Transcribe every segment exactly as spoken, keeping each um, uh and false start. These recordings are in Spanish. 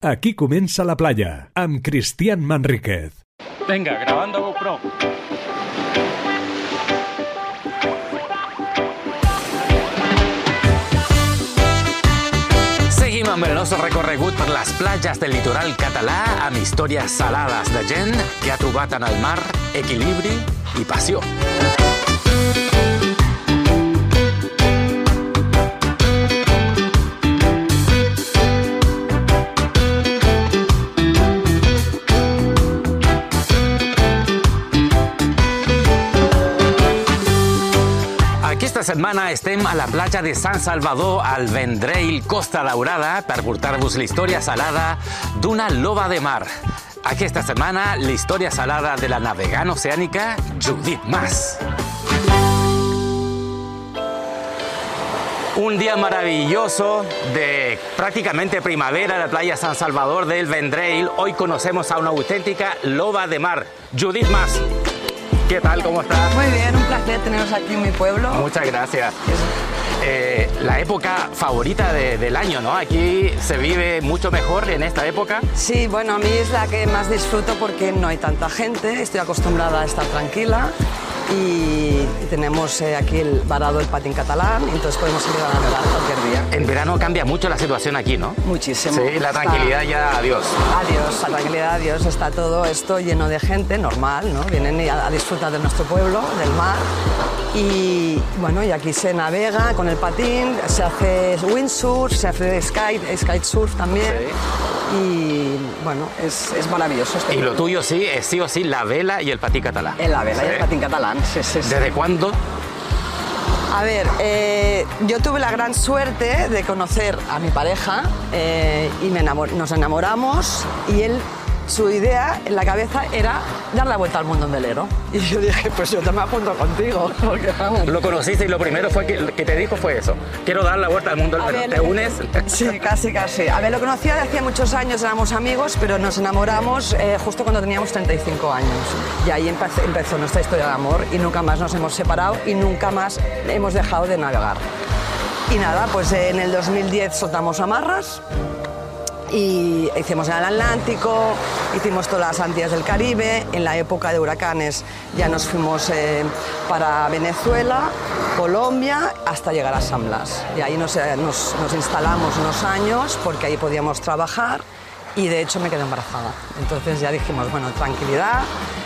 Aquí comença la playa, amb Cristian Manríquez. Venga, grabando GoPro. Seguim amb el nostre recorregut per les platges del litoral català amb històries salades de gent que ha trobat en el mar equilibri i passió. Aquesta setmana estem a la platja de Sant Salvador, al Vendrell, Costa Daurada, per portar-vos la història salada d'una loba de mar. Aquesta setmana, la història salada de la navegant oceànica Judith Mas. Un día maravilloso de prácticamente primavera en la playa San Salvador del Vendrell. Hoy conocemos a una auténtica loba de mar, Judith Mas. ¿Qué tal? ¿Cómo estás? Muy bien, un placer teneros aquí en mi pueblo. Muchas gracias. Eh, la época favorita de, del año, ¿no? Aquí se vive mucho mejor en esta época. Sí, bueno, a mí es la que más disfruto porque no hay tanta gente, estoy acostumbrada a estar tranquila y tenemos eh, aquí el varado el patín catalán, entonces podemos salir a navegar cualquier día. En verano cambia mucho la situación aquí, ¿no? Muchísimo. Sí, la tranquilidad está... ya, adiós. Adiós, la tranquilidad, adiós. Está todo esto lleno de gente, normal, ¿no? Vienen a, a disfrutar de nuestro pueblo, del mar. Y bueno, y aquí se navega con el patín, se hace windsurf, se hace skate, skitesurf también. Sí. Y bueno, es, es maravilloso. Este y pueblo. Lo tuyo sí es sí o sí la vela y el patín catalán. En la vela ¿Sí? y el patín catalán, sí, sí, sí. ¿Desde cuándo? A ver, eh, yo tuve la gran suerte de conocer a mi pareja eh, y me enamor- nos enamoramos y él, su idea en la cabeza era dar la vuelta al mundo en velero. Y yo dije, pues yo te me apunto contigo. Porque, vamos. Lo conociste y lo primero fue que, que te dijo fue eso. Quiero dar la vuelta al mundo. A ver, ¿Te unes? Sí, casi, casi. A ver, lo conocía de hacía muchos años, éramos amigos, pero nos enamoramos eh, justo cuando teníamos treinta y cinco años. Y ahí empezó, empezó nuestra historia de amor y nunca más nos hemos separado y nunca más hemos dejado de navegar. Y nada, pues eh, en el dos mil diez soltamos amarras y hicimos en el Atlántico, hicimos todas las Antillas del Caribe. En la época de huracanes ya nos fuimos eh, para Venezuela, Colombia, hasta llegar a San Blas. Y ahí nos, eh, nos, nos instalamos unos años porque ahí podíamos trabajar y de hecho me quedé embarazada. Entonces ya dijimos, bueno, tranquilidad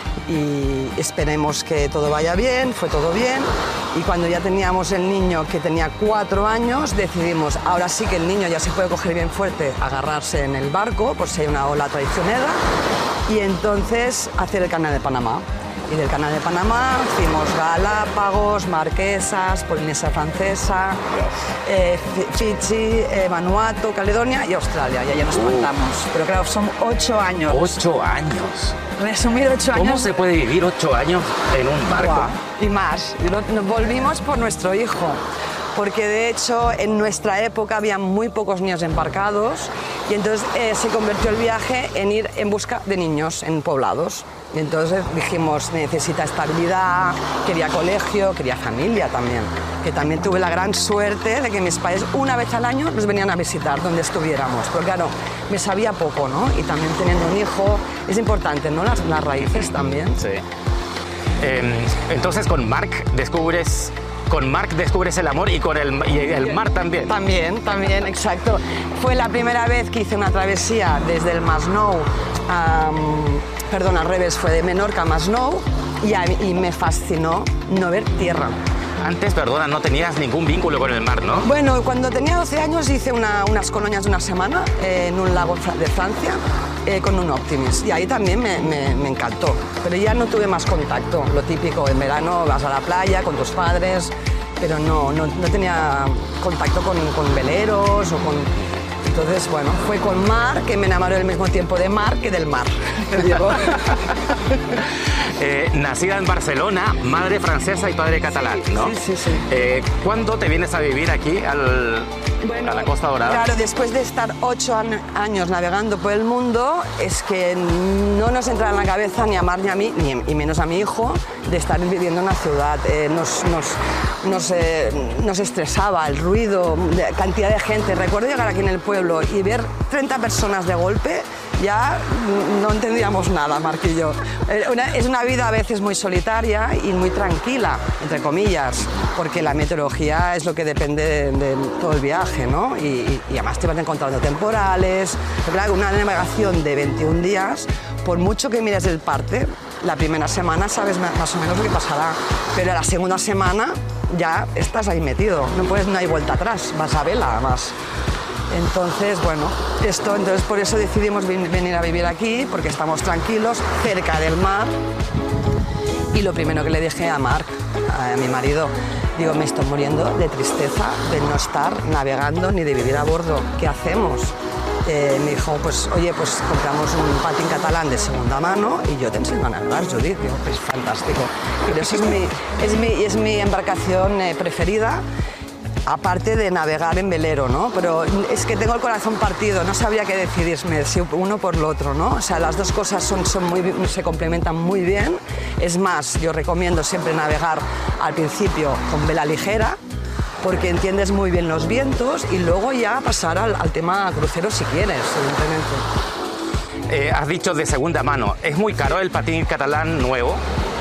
y esperemos que todo vaya bien, fue todo bien. Y cuando ya teníamos el niño, que tenía cuatro años, decidimos, ahora sí que el niño ya se puede coger bien fuerte, agarrarse en el barco, por si hay una ola traicionera, y entonces hacer el Canal de Panamá. Y del Canal de Panamá hicimos Galápagos, Marquesas, Polinesia Francesa, eh, Fiji, eh, Vanuatu, Caledonia y Australia. Y allá nos plantamos. Pero claro, son ocho años. Ocho años. Resumir ocho años. ¿Cómo se puede vivir ocho años en un barco? Buah, y más. Y lo- nos volvimos por nuestro hijo. Porque de hecho en nuestra época había muy pocos niños embarcados y entonces eh, se convirtió el viaje en ir en busca de niños en poblados. Y entonces dijimos, necesita estabilidad, quería colegio, quería familia también. Que también tuve la gran suerte de que mis padres una vez al año nos venían a visitar donde estuviéramos. Pero claro, me sabía poco, ¿no? Y también teniendo un hijo es importante, ¿no? Las, las raíces también. Sí. Eh, entonces con Marc descubres... Con Marc descubres el amor y con el, y el mar también. También, también, exacto. Fue la primera vez que hice una travesía desde el Masnou, um, perdón, al revés, fue de Menorca a Masnou y, a- y me fascinó no ver tierra. Antes, perdona, no tenías ningún vínculo con el mar, ¿no? Bueno, cuando tenía doce años hice una- unas colonias de una semana eh, en un lago fra- de Francia eh, con un Optimist y ahí también me, me- me encantó, pero ya no tuve más contacto, lo típico, en verano vas a la playa con tus padres, pero no, no, no tenía contacto con, con veleros o con... Entonces, bueno, fue con mar que me enamoré al mismo tiempo de mar que del mar. Te digo. Eh, nacida en Barcelona, madre francesa y padre catalán, ¿no? Sí, sí, sí. Eh, ¿Cuándo te vienes a vivir aquí al, a la Costa Dorada. Claro, después de estar ocho an- años navegando por el mundo, es que no nos entra en la cabeza ni a Mar ni a mí, ni y menos a mi hijo, de estar viviendo en una ciudad. Eh, nos, nos, nos, eh, nos estresaba el ruido, la cantidad de gente. Recuerdo llegar aquí en el pueblo y ver treinta personas de golpe, ya no entendíamos nada, Marc y yo. Eh, una, es una vida a veces muy solitaria y muy tranquila, entre comillas, porque la meteorología es lo que depende de, de todo el viaje, ¿no? Y, y, y además te vas encontrando temporales. Pero claro, una navegación de veintiún días, por mucho que mires el parte, la primera semana sabes más o menos lo que pasará, pero la segunda semana ya estás ahí metido, no, puedes, no hay vuelta atrás, vas a vela además. Entonces, bueno, esto, entonces por eso decidimos venir a vivir aquí, porque estamos tranquilos, cerca del mar. Y lo primero que le dije a Marc, a mi marido, digo, me estoy muriendo de tristeza de no estar navegando ni de vivir a bordo. ¿Qué hacemos? Eh, me dijo, pues oye, pues compramos un patín catalán de segunda mano y yo te enseño a navegar, Judith. Digo, pues fantástico. Pero eso es mi, es mi, es mi embarcación eh, preferida. Aparte de navegar en velero, ¿no? Pero es que tengo el corazón partido, no sabría qué decidirme, si uno por lo otro, ¿no? O sea, las dos cosas son, son muy, se complementan muy bien. Es más, yo recomiendo siempre navegar al principio con vela ligera, porque entiendes muy bien los vientos y luego ya pasar al, al tema crucero si quieres, evidentemente. Eh, has dicho de segunda mano, ¿es muy caro el patín catalán nuevo?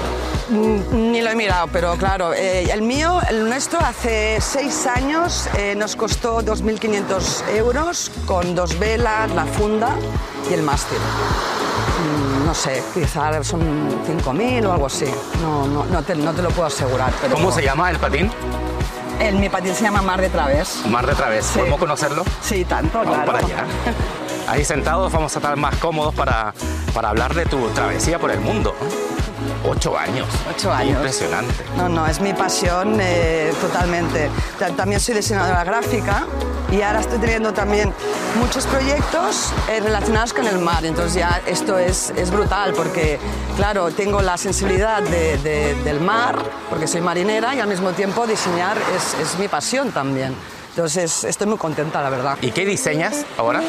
Ni lo he mirado, pero claro, eh, el mío, el nuestro, hace seis años eh, nos costó dos mil quinientos euros con dos velas, la funda y el mástil. Mm, no sé, quizás son cinco mil o algo así, no, no, no, te, no te lo puedo asegurar. Pero ¿Cómo se llama el patín? El, mi patín se llama Mar de Través. Mar de Través, Sí. ¿podemos conocerlo? Sí, tanto, Vamos claro. para allá. Ahí sentados vamos a estar más cómodos para, para hablar de tu travesía por el mundo. Ocho años. Ocho años. Impresionante. No, no, es mi pasión eh, totalmente. Ta- También soy diseñadora gráfica y ahora estoy teniendo también muchos proyectos eh, relacionados con el mar. Entonces ya esto es, es brutal porque, claro, tengo la sensibilidad de, de, del mar, porque soy marinera, y al mismo tiempo diseñar es, es mi pasión también. Entonces estoy muy contenta, la verdad. ¿Y qué diseñas ahora?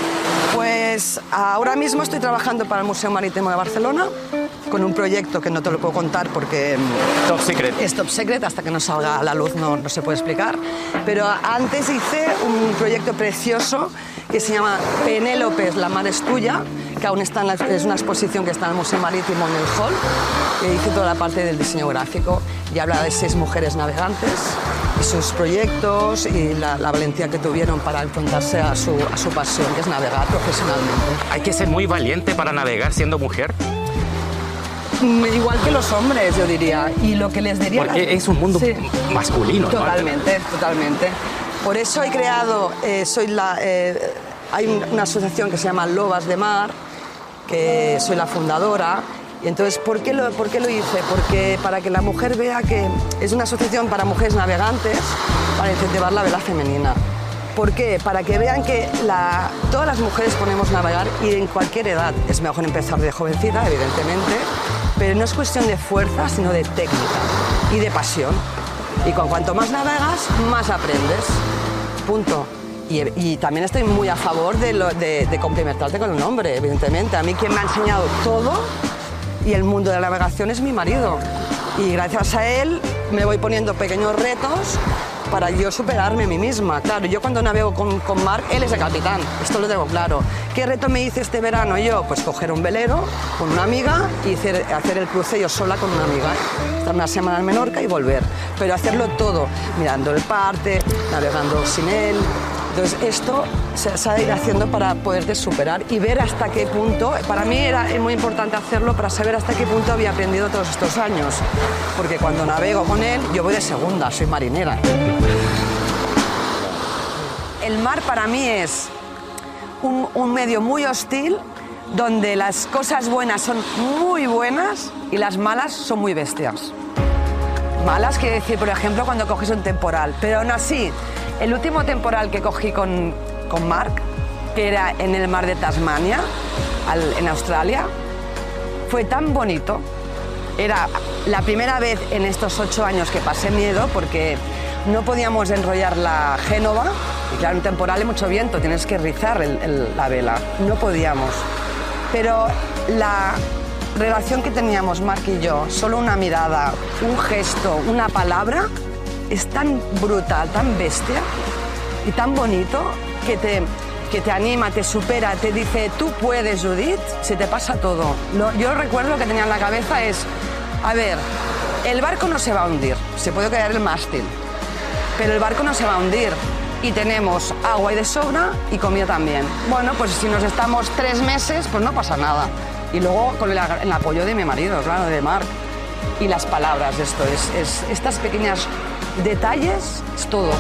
Pues ahora mismo estoy trabajando para el Museo Marítimo de Barcelona con un proyecto que no te lo puedo contar porque Top secret. es top secret, hasta que no salga a la luz no, no se puede explicar. Pero antes hice un proyecto precioso que se llama Penélopes, la mar es tuya, que aún está en la, es una exposición que está en el Museo Marítimo en el hall. E hice toda la parte del diseño gráfico y habla de seis mujeres navegantes y sus proyectos y la, la valentía que tuvieron para enfrentarse a su, a su pasión, que es navegar profesionalmente. Hay que ser muy valiente para navegar siendo mujer, Mm, Igual que los hombres, yo diría. Y lo que les diría... porque es un mundo Sí. masculino, ¿no? Totalmente, totalmente. Por eso he creado, eh, soy la, eh, hay un- una asociación que se llama Lobas de Mar, que soy la fundadora. Y entonces, ¿por qué, lo, ¿por qué lo hice? Porque para que la mujer vea que es una asociación para mujeres navegantes, para incentivar la vela femenina. ¿Por qué? Para que vean que la, todas las mujeres podemos navegar y en cualquier edad. Es mejor empezar de jovencita, evidentemente, pero no es cuestión de fuerza, sino de técnica y de pasión. Y con cuanto más navegas, más aprendes. Punto. Y, y también estoy muy a favor de, lo, de, de complementarte con un hombre, evidentemente. A mí quien me ha enseñado todo y el mundo de la navegación es mi marido. Y gracias a él me voy poniendo pequeños retos para yo superarme a mí misma. Claro, yo cuando navego con, con Marc, él es el capitán, esto lo tengo claro. ¿Qué reto me hice este verano yo? Pues coger un velero con una amiga y hacer, hacer el cruce yo sola con una amiga. Estar una semana en Menorca y volver. Pero hacerlo todo, mirando el parte, navegando sin él. Entonces esto se, se ha de ir haciendo para poderte superar y ver hasta qué punto, para mí era muy importante hacerlo para saber hasta qué punto había aprendido todos estos años, porque cuando navego con él yo voy de segunda, soy marinera. El mar para mí es un, un medio muy hostil donde las cosas buenas son muy buenas y las malas son muy bestias. Malas quiere decir, por ejemplo, cuando coges un temporal, pero aún así, el último temporal que cogí con, con Marc, que era en el mar de Tasmania, al, en Australia, fue tan bonito. Era la primera vez en estos ocho años que pasé miedo porque no podíamos enrollar la Génova claro, un temporal y mucho viento, tienes que rizar el, el, la vela. No podíamos. Pero la relación que teníamos Marc y yo, solo una mirada, un gesto, una palabra, es tan brutal, tan bestia y tan bonito que te, que te anima, te supera, te dice, tú puedes, Judith, se te pasa todo. Lo, yo recuerdo que tenía en la cabeza es, a ver, el barco no se va a hundir, se puede caer el mástil, pero el barco no se va a hundir y tenemos agua y de sobra y comida también. Bueno, pues si nos estamos tres meses, pues no pasa nada. Y luego con el, el apoyo de mi marido, claro, de Marc, y las palabras de esto, es, es, estas pequeñas detalles, es todo.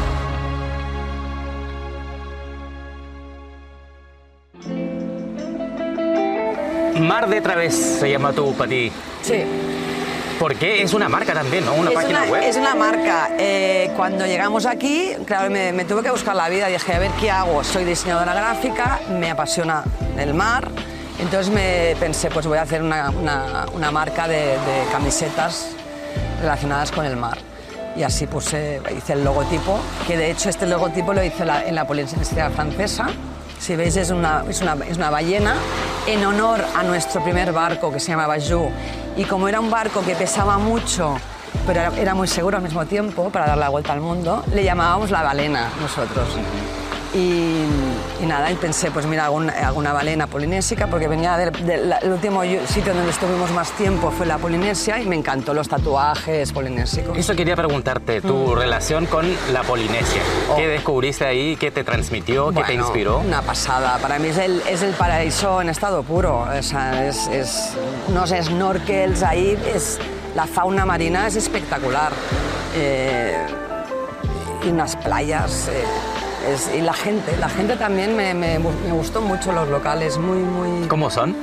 Mar de Través se llama tu patí. Sí. Porque es una marca también, ¿no? Una es página una, web. Es una marca. Eh, cuando llegamos aquí, claro, me, me tuve que buscar la vida. Dije, a ver, ¿qué hago? Soy diseñadora gráfica, me apasiona el mar. Entonces me pensé, pues voy a hacer una, una, una marca de, de camisetas relacionadas con el mar. Y así puse, hice el logotipo, que de hecho este logotipo lo hice la, en la Polinesia Francesa. Si veis, es una, es, una, es una ballena en honor a nuestro primer barco que se llama Bajou. Y como era un barco que pesaba mucho, pero era, era muy seguro al mismo tiempo para dar la vuelta al mundo, le llamábamos la balena nosotros. Y, y nada, y pensé, pues mira, alguna, alguna balena polinésica, porque venía del, del el último sitio donde estuvimos más tiempo fue la Polinesia y me encantó los tatuajes polinésicos. Eso quería preguntarte, tu mm. relación con la Polinesia. Oh. ¿Qué descubriste ahí? ¿Qué te transmitió? Bueno, ¿Qué te inspiró? Una pasada. Para mí es el, es el paraíso en estado puro. O sea, es, es unos snorkels ahí, es, la fauna marina es espectacular. Eh, y unas playas... Eh, Es, y la gente, la gente también me, me, me gustó mucho los locales, muy, muy... ¿Cómo son?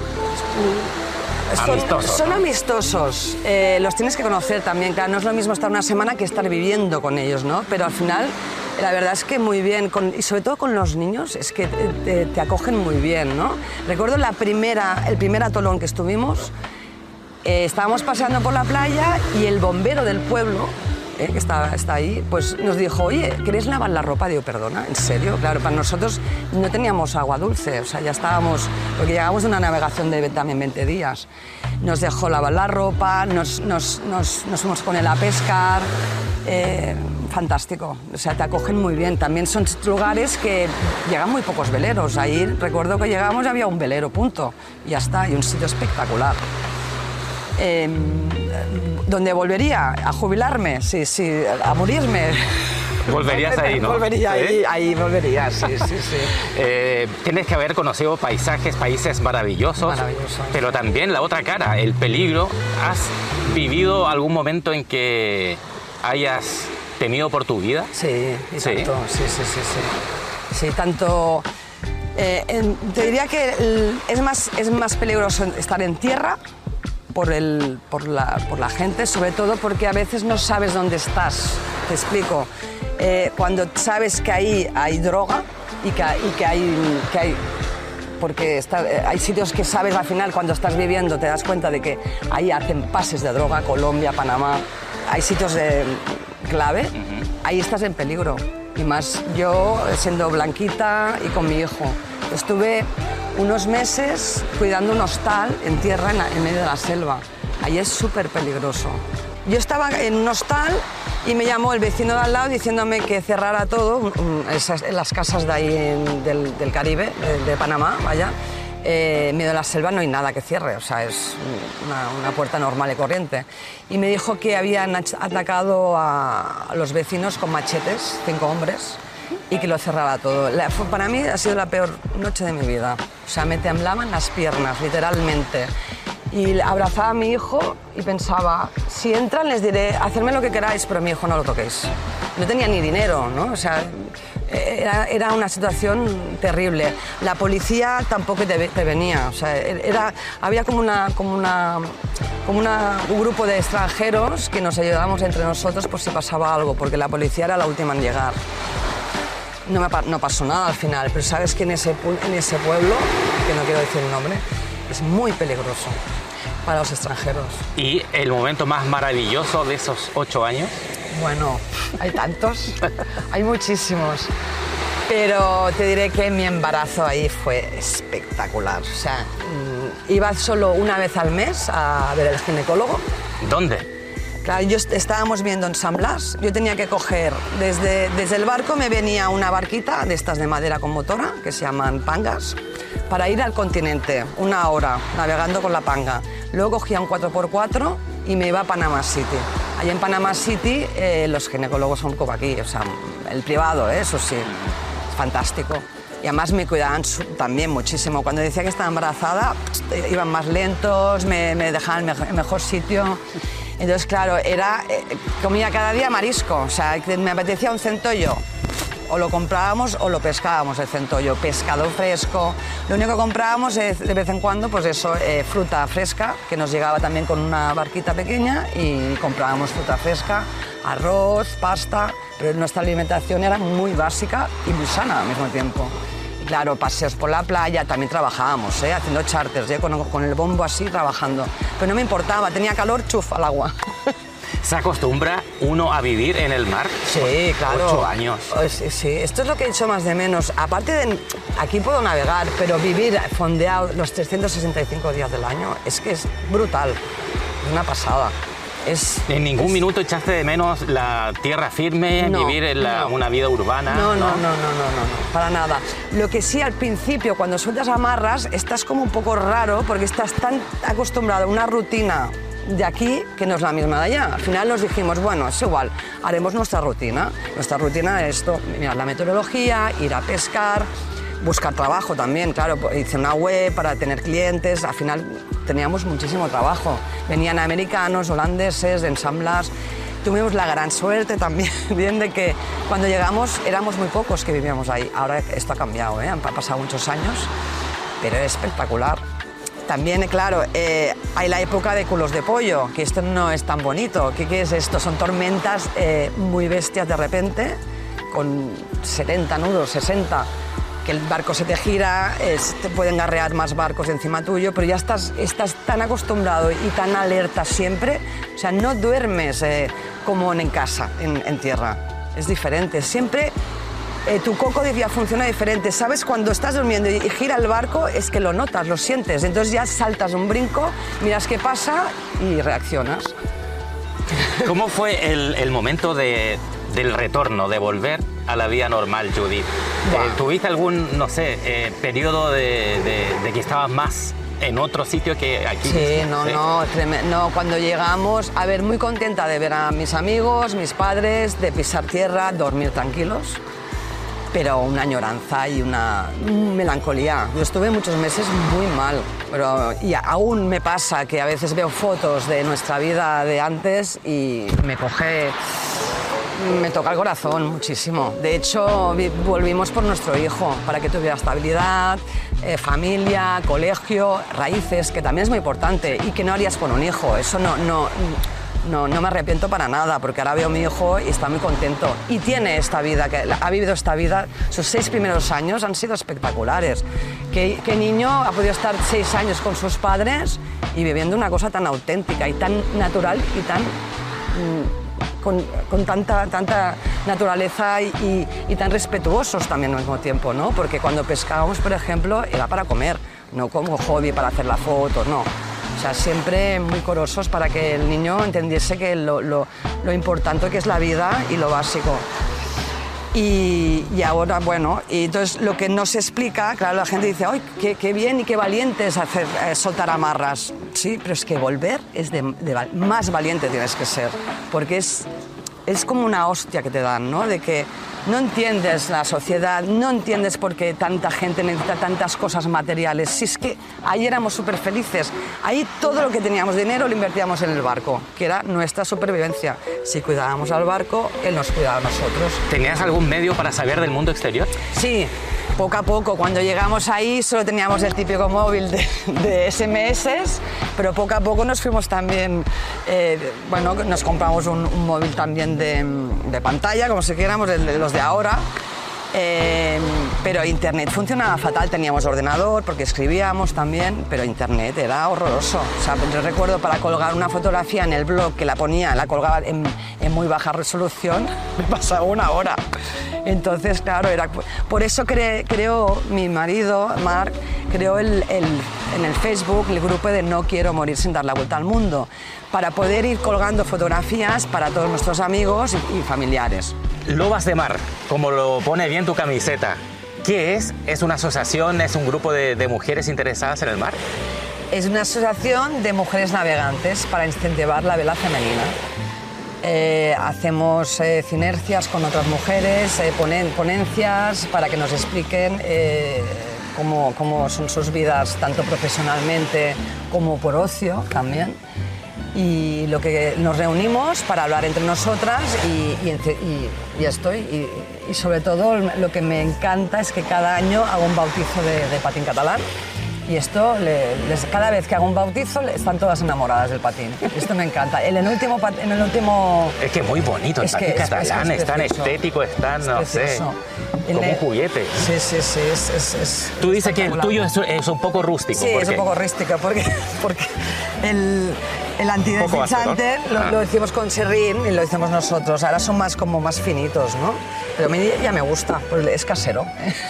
Son amistosos. Son amistosos, eh, los tienes que conocer también, claro, no es lo mismo estar una semana que estar viviendo con ellos, ¿no? Pero al final, la verdad es que muy bien, con, y sobre todo con los niños, es que te, te, te acogen muy bien, ¿no? Recuerdo la primera, el primer atolón que estuvimos, eh, estábamos paseando por la playa y el bombero del pueblo, Eh, que está, está ahí, pues nos dijo, oye, ¿queréis lavar la ropa? Digo, perdona, ¿en serio? Claro, para nosotros no teníamos agua dulce, o sea, ya estábamos, porque llegamos de una navegación de también veinte días. Nos dejó lavar la ropa, nos, nos, nos, nos fuimos con él a pescar, eh, fantástico, o sea, te acogen muy bien. También son lugares que llegan muy pocos veleros, ahí recuerdo que llegamos y había un velero, punto, y ya está, y un sitio espectacular. Eh, ¿Dónde volvería? ¿A jubilarme? Sí, sí, a morirme. Volverías ahí, ¿no? Volvería ¿Sí? ahí, ahí volvería, sí, sí, sí. Eh, tienes que haber conocido paisajes, países maravillosos, Maravilloso, pero también la otra cara, el peligro. ¿Has vivido algún momento en que hayas temido por tu vida? Sí, y ¿Sí? tanto, sí, sí, sí, sí. Sí, tanto... Eh, en, te diría que el, es, más, es más peligroso estar en tierra por, el, por, la, por la gente, sobre todo porque a veces no sabes dónde estás. Te explico. Eh, cuando sabes que ahí hay droga y que, y que, hay, que hay... Porque está, hay sitios que sabes al final, cuando estás viviendo, te das cuenta de que ahí hacen pases de droga, Colombia, Panamá. Hay sitios de clave, uh-huh. Ahí estás en peligro. Y más yo, siendo blanquita y con mi hijo. Estuve unos meses cuidando un hostal en tierra, en, la, en medio de la selva. Ahí es súper peligroso. Yo estaba en un hostal y me llamó el vecino de al lado diciéndome que cerrara todo, esas, las casas de ahí en, del, del Caribe, de, de Panamá, vaya. Eh, en medio de la selva no hay nada que cierre, o sea, es una, una puerta normal y corriente. Y me dijo que habían atacado a, a los vecinos con machetes, cinco hombres, y que lo cerraba todo. La, para mí ha sido la peor noche de mi vida. O sea, me temblaban las piernas, literalmente. Y abrazaba a mi hijo y pensaba, si entran les diré, hacedme lo que queráis, pero a mi hijo no lo toquéis. No tenía ni dinero, ¿no? O sea, era, era una situación terrible. La policía tampoco te, te venía. O sea, era, había como, una, como, una, como una, un grupo de extranjeros que nos ayudábamos entre nosotros por si pasaba algo, porque la policía era la última en llegar. No, me, no pasó nada al final, pero sabes que en ese, en ese pueblo, que no quiero decir el nombre, es muy peligroso para los extranjeros. ¿Y el momento más maravilloso de esos ocho años? Bueno, hay tantos, hay muchísimos. Pero te diré que mi embarazo ahí fue espectacular. O sea, iba solo una vez al mes a ver al ginecólogo. ¿Dónde? Claro, yo estábamos viendo en San Blas, yo tenía que coger, desde, desde el barco me venía una barquita de estas de madera con motora, que se llaman pangas, para ir al continente, una hora, navegando con la panga. Luego cogía un cuatro por cuatro y me iba a Panama City. Allí en Panama City eh, los ginecólogos son como aquí, o sea, el privado, ¿eh? Eso sí, es fantástico. Y además me cuidaban también muchísimo. Cuando decía que estaba embarazada, iban más lentos, me, me dejaban en el mejor sitio. Entonces, claro, era, eh, comía cada día marisco, o sea, me apetecía un centollo, o lo comprábamos o lo pescábamos el centollo, pescado fresco. Lo único que comprábamos es, de vez en cuando, pues eso, eh, fruta fresca, que nos llegaba también con una barquita pequeña y comprábamos fruta fresca, arroz, pasta, pero nuestra alimentación era muy básica y muy sana al mismo tiempo. Claro, paseos por la playa, también trabajábamos, ¿eh? Haciendo charters, ¿eh? con, con el bombo así, trabajando. Pero no me importaba, tenía calor, chuf, al agua. ¿Se acostumbra uno a vivir en el mar? Sí, claro. Ocho años. Sí, sí, esto es lo que he hecho más de menos. Aparte de, aquí puedo navegar, pero vivir fondeado los trescientos sesenta y cinco días del año es que es brutal, es una pasada. Es, ¿En ningún es... minuto echaste de menos la tierra firme, no, vivir en la, no. una vida urbana? No, no, no, no, no, no, no, para nada. Lo que sí, al principio, cuando sueltas amarras, estás como un poco raro porque estás tan acostumbrado a una rutina de aquí que no es la misma de allá. Al final nos dijimos, bueno, es igual, haremos nuestra rutina. Nuestra rutina es esto, mirar la meteorología, ir a pescar, buscar trabajo también, claro, hice una web para tener clientes, al final teníamos muchísimo trabajo. Venían americanos, holandeses, de San Blas. Tuvimos la gran suerte también bien de que cuando llegamos éramos muy pocos que vivíamos ahí. Ahora esto ha cambiado, ¿eh? Han pasado muchos años, pero es espectacular. También, claro, eh, hay la época de culos de pollo, que esto no es tan bonito. ¿Qué, qué es esto? Son tormentas eh, muy bestias de repente, con setenta nudos, sesenta, que el barco se te gira, es, te pueden garrear más barcos encima tuyo, pero ya estás, estás tan acostumbrado y tan alerta siempre, o sea, no duermes eh, como en casa, en, en tierra, es diferente, siempre eh, tu coco de vida funciona diferente, sabes cuando estás durmiendo y gira el barco, es que lo notas, lo sientes, entonces ya saltas un brinco, miras qué pasa y reaccionas. ¿Cómo fue el, el momento de, del retorno, de volver a la vida normal, Judith? Eh, ¿Tuviste algún, no sé, eh, periodo de, de, de que estabas más en otro sitio que aquí? Sí, no, ¿sí? no, no, cuando llegamos, a ver, muy contenta de ver a mis amigos, mis padres, de pisar tierra, dormir tranquilos, pero una añoranza y una melancolía. Yo estuve muchos meses muy mal, pero y aún me pasa que a veces veo fotos de nuestra vida de antes y me coge... Me toca el corazón muchísimo. De hecho, volvimos por nuestro hijo, para que tuviera estabilidad, eh, familia, colegio, raíces, que también es muy importante, y que no harías por un hijo. Eso no, no, no, no me arrepiento para nada, porque ahora veo a mi hijo y está muy contento. Y tiene esta vida, que ha vivido esta vida, sus seis primeros años han sido espectaculares. ¿Qué, qué niño ha podido estar seis años con sus padres y viviendo una cosa tan auténtica y tan natural y tan... Mmm, Con, con tanta, tanta naturaleza y, y, y tan respetuosos también al mismo tiempo, ¿no? Porque cuando pescábamos, por ejemplo, era para comer, no como hobby para hacer la foto, no. O sea, siempre muy corosos para que el niño entendiese que lo, lo, lo importante que es la vida y lo básico. Y, y ahora, bueno, y entonces lo que no se explica, claro, la gente dice, ¡ay, qué, qué bien y qué valiente es hacer, eh, soltar amarras! Sí, pero es que volver es de, de más valiente tienes que ser, porque es, es como una hostia que te dan, ¿no? De que no entiendes la sociedad, no entiendes por qué tanta gente necesita tantas cosas materiales. Si es que ahí éramos súper felices, ahí todo lo que teníamos dinero lo invertíamos en el barco, que era nuestra supervivencia. Si cuidábamos al barco, él nos cuidaba a nosotros. ¿Tenías algún medio para saber del mundo exterior? Sí, poco a poco. Cuando llegamos ahí solo teníamos el típico móvil de, de ese eme ese, pero poco a poco nos fuimos también, eh, bueno, nos compramos un, un móvil también de, de pantalla, como si quieramos, de, de los de ahora, Eh, pero Internet funcionaba fatal, teníamos ordenador porque escribíamos también, pero Internet era horroroso. O sea, yo recuerdo para colgar una fotografía en el blog que la ponía, la colgaba en, en muy baja resolución, me pasaba una hora. Entonces, claro, era por eso cre, creó mi marido, Marc, creó el, el, en el Facebook el grupo de No quiero morir sin dar la vuelta al mundo, para poder ir colgando fotografías para todos nuestros amigos y, y familiares. Lobas de Mar, como lo pone bien tu camiseta, ¿qué es? ¿Es una asociación, es un grupo de, de mujeres interesadas en el mar? Es una asociación de mujeres navegantes para incentivar la vela femenina. Eh, hacemos eh, sinergias con otras mujeres, eh, ponen, ponencias para que nos expliquen eh, cómo, cómo son sus vidas, tanto profesionalmente como por ocio también. Y lo que nos reunimos para hablar entre nosotras y, y, y, y esto. Y, y sobre todo lo que me encanta es que cada año hago un bautizo de, de patín catalán. Y esto, le, les, cada vez que hago un bautizo, están todas enamoradas del patín. Esto me encanta. En el último... En el último es que es muy bonito el patín catalán, es, es, es tan estético, es tan, es no precioso. sé, como un juguete. Sí, sí, sí. Es, es, es Tú dices que el tuyo es, es un poco rústico. Sí, ¿por es qué? un poco rústico, porque, porque el, el antideslizante lo, ah. lo hicimos con serrín y lo hicimos nosotros. Ahora son más, como más finitos, ¿no? Pero a mí ya me gusta, pues es casero.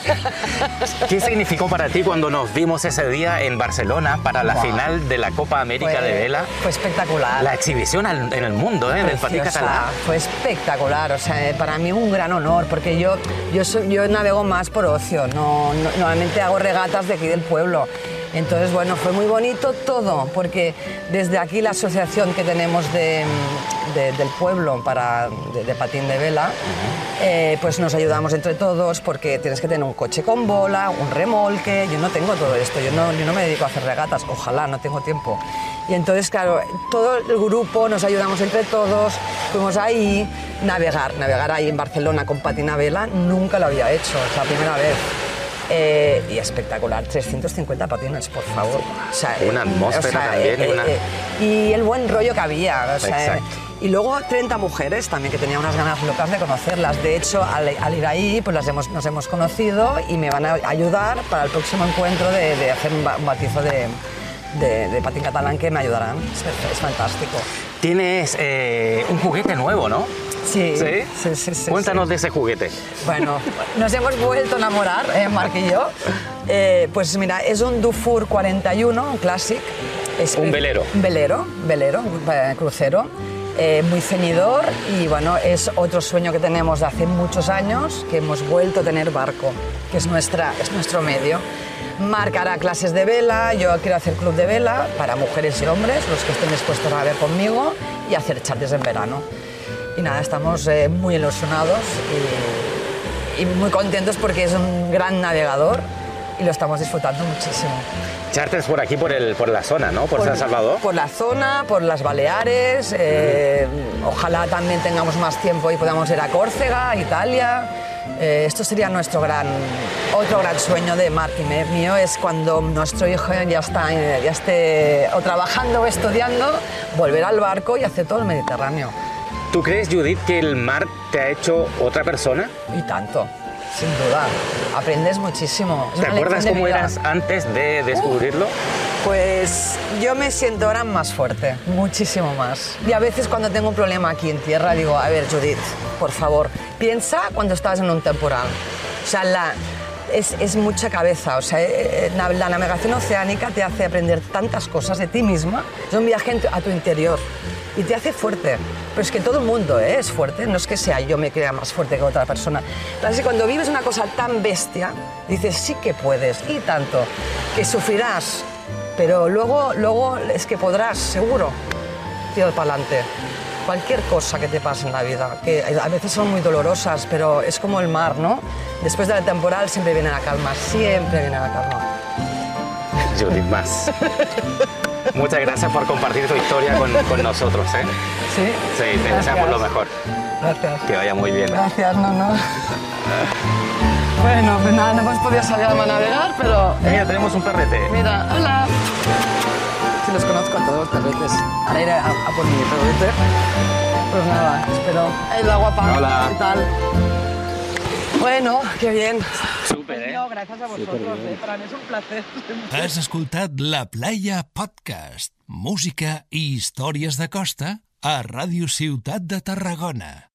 ¿Qué significó para ti cuando nos vimos ese día en Barcelona para la wow. final de la Copa América fue, de vela? Fue espectacular. La exhibición al, en el mundo ¿eh? del patín catalán. Fue espectacular, o sea, para mí un gran honor, porque yo, yo, soy, yo navego más por ocio, no, no, normalmente hago regatas de aquí del pueblo. Entonces, bueno, fue muy bonito todo, porque desde aquí la asociación que tenemos de, de, del pueblo para, de, de patín de vela, uh-huh. eh, pues nos ayudamos entre todos, porque tienes que tener un coche con bola, un remolque. Yo no tengo todo esto, yo no, yo no me dedico a hacer regatas, ojalá, no tengo tiempo. Y entonces, claro, todo el grupo nos ayudamos entre todos, fuimos ahí, navegar, navegar ahí en Barcelona con patín a vela, nunca lo había hecho, es la primera vez. Eh, y espectacular, trescientos cincuenta patines, por favor. O sea, una atmósfera o sea, también. Eh, una... eh, y el buen rollo que había. O sea, Exacto. Y luego treinta mujeres también, que tenía unas ganas locas de conocerlas. De hecho, al, al ir ahí, pues las hemos, nos hemos conocido y me van a ayudar para el próximo encuentro de, de hacer un, un bautizo de, de, de patín catalán, que me ayudarán. Es, es fantástico. Tienes eh, un juguete nuevo, ¿no? Sí, ¿Sí? Sí, sí, sí, Cuéntanos sí. de ese juguete. Bueno, nos hemos vuelto a enamorar, eh, Marc y yo. Eh, pues mira, es un Dufour cuarenta y uno, un Classic. Es un velero. Un velero, velero, un crucero. Eh, muy ceñidor y bueno, es otro sueño que tenemos de hace muchos años, que hemos vuelto a tener barco, que es, nuestra, es nuestro medio. Marc hará clases de vela, yo quiero hacer club de vela para mujeres y hombres, los que estén dispuestos a ver conmigo, y hacer charters en verano. Y nada, estamos eh, muy ilusionados y, y muy contentos porque es un gran navegador y lo estamos disfrutando muchísimo. Charters por aquí, por, el, por la zona, ¿no? Por, por San Salvador. Por la zona, por las Baleares. Eh, mm. Ojalá también tengamos más tiempo y podamos ir a Córcega, Italia. Eh, esto sería nuestro gran, otro gran sueño de Marc y mío, es cuando nuestro hijo ya, está, ya esté o trabajando o estudiando, volver al barco y hacer todo el Mediterráneo. ¿Tú crees, Judith, que el mar te ha hecho otra persona? Y tanto, sin duda. Aprendes muchísimo. ¿Te acuerdas cómo eras antes de descubrirlo? Uh, pues yo me siento ahora más fuerte, muchísimo más. Y a veces cuando tengo un problema aquí en tierra digo, a ver, Judith, por favor, piensa cuando estás en un temporal. O sea, la... Es, es mucha cabeza, o sea, la navegación oceánica te hace aprender tantas cosas de ti misma, es un viaje a tu interior y te hace fuerte, pero es que todo el mundo ¿eh? es fuerte, no es que sea yo me crea más fuerte que otra persona. Entonces cuando vives una cosa tan bestia, dices sí que puedes y tanto, que sufrirás, pero luego, luego es que podrás, seguro, tirar para adelante. Cualquier cosa que te pase en la vida, que a veces son muy dolorosas, pero es como el mar, ¿no? Después de la temporal siempre viene la calma, siempre viene la calma. Judith Mas. Muchas gracias por compartir tu historia con, con nosotros, ¿eh? Sí. Sí, te deseamos lo mejor. Gracias. Que vaya muy bien. Gracias, no, no. Bueno, pues nada, no hemos podido salir a navegar, pero... Mira, tenemos un perrete. Mira, hola. Sí, los conozco a todos los perretes. Ahora iré a, a por mi perrete. Pues nada, espero. ¡Hola, guapa! Hola. ¿Qué tal? Bueno, qué bien. Súper, ¿eh? No, gracias a vosotros, ¿eh? Para mí es un placer. Has escoltat La Playa Podcast, música i històries de costa a Ràdio Ciutat de Tarragona.